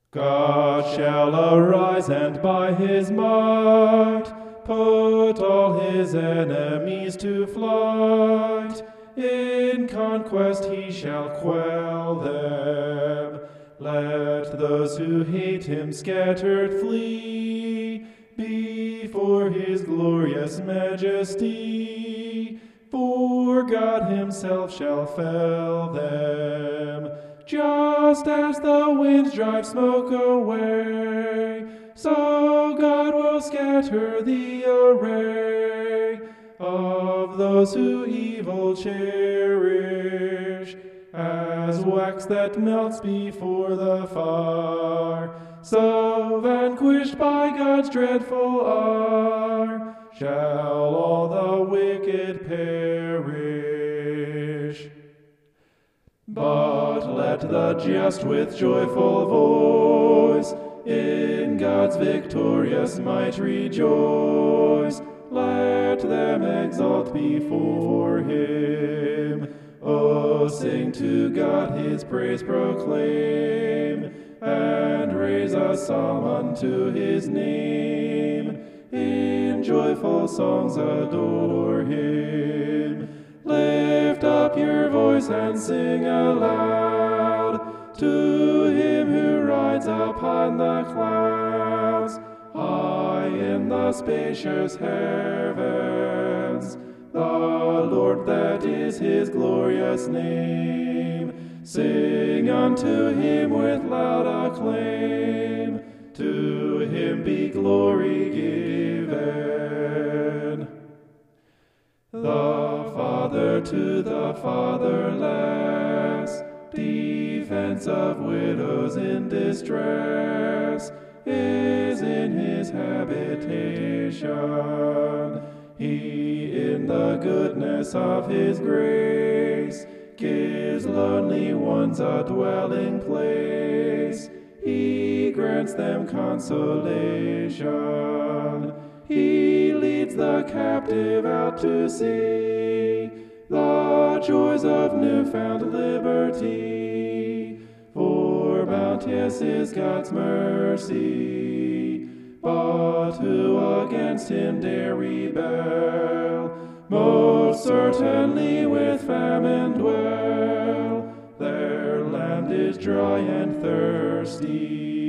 God shall arise and by his might put all his enemies to flight. In conquest he shall quell them. Let those who hate him scattered flee before his glorious majesty. For God himself shall fell them. Just as the winds drive smoke away, so God will scatter the array of those who evil cherish, as wax that melts before the fire. So vanquished by God's dreadful ire, shall all the wicked perish. But let the just with joyful voice in God's victorious might rejoice. Let them exalt before him. Oh, sing to God, his praise proclaim, and raise a psalm unto his name. In joyful songs adore him. Lift up your voice and sing aloud to him who rides upon the clouds. High in the spacious heavens, the Lord, that is his glorious name. Sing unto him with loud acclaim, to him be glory given. The Father to the fatherless, defense of widows in distress, is in his habitation. He, in the goodness of his grace, gives lonely ones a dwelling place. He grants them consolation. He leads the captive out to see the joys of new-found liberty. For bounteous is God's mercy, but who against him dare rebel? Most certainly with famine dwell. Their land is dry and thirsty.